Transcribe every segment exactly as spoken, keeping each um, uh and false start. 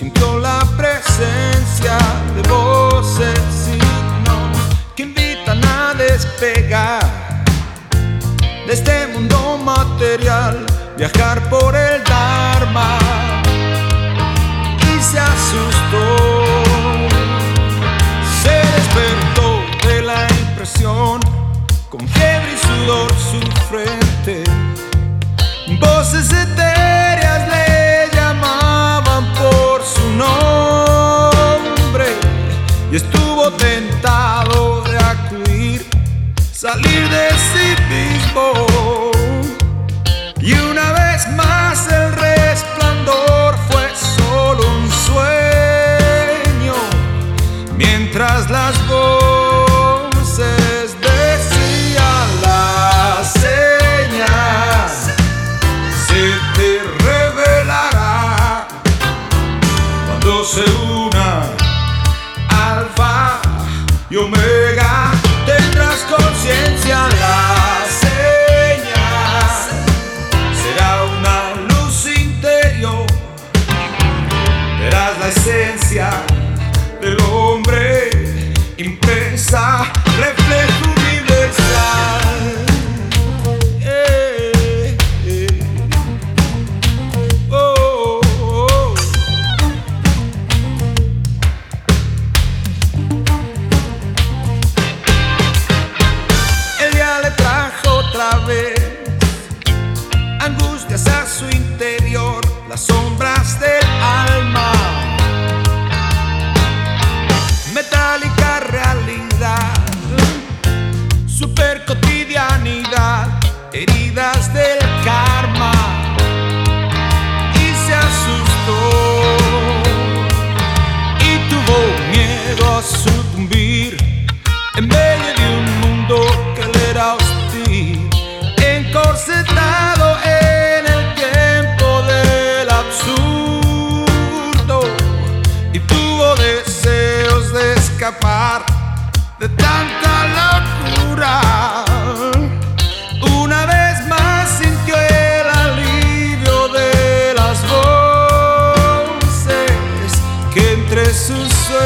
sintió la presencia de voces y signos que invitan a despegar de este mundo material, viajar por el Dharma, y se asustó. Se despertó de la impresión, con fiebre y sudor su frente. Voces etéreas le llamaban por su nombre, y estuvo tentado de acudir, salir de sí mismo. Y una vez más el resplandor fue solo un sueño, mientras las voces decían las señas. Se te revelará cuando se una Alfa y Omega. Tendrás conciencia, las señas. Será una luz interior. Verás la esencia del hombre impresa, reflejo universal. Eh, eh. Oh, oh, oh. El día le trajo otra vez angustias a su interior, las sombras del alma, metálica realidad, super cotidianidad, heridas del karma, y se asustó y tuvo miedo a sucumbir en medio de un mundo que le era hostil, encorsetado en el tiempo del absurdo, y tuvo deseos de escapar de tanta locura. Una vez más sintió el alivio de las voces que entre sus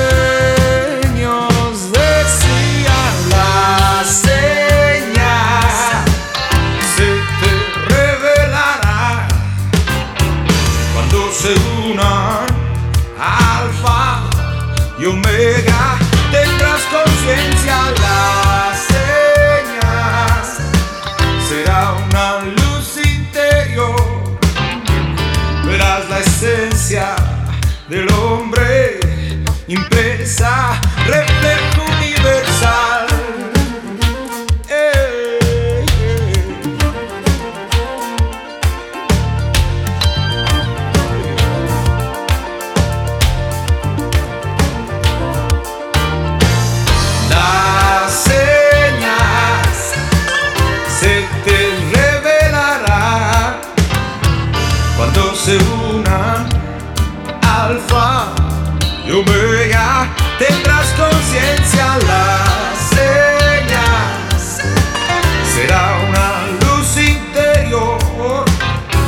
sueños decían las señas. Se te revelará cuando se unan Alfa y Omega. Tendrás conciencia, las señas. Será una luz interior. Verás la esencia del hombre impresa, reflejo universal. Eh, eh. Las señas se te revelará cuando se unan Alfa y Omega. Tendrás conciencia, las señas. Será una luz interior.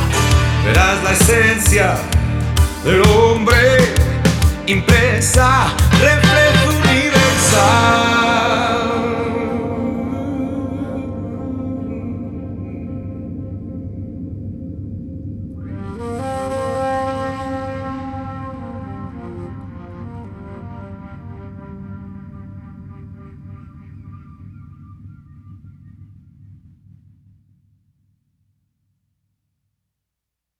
Verás la esencia del hombre impresa,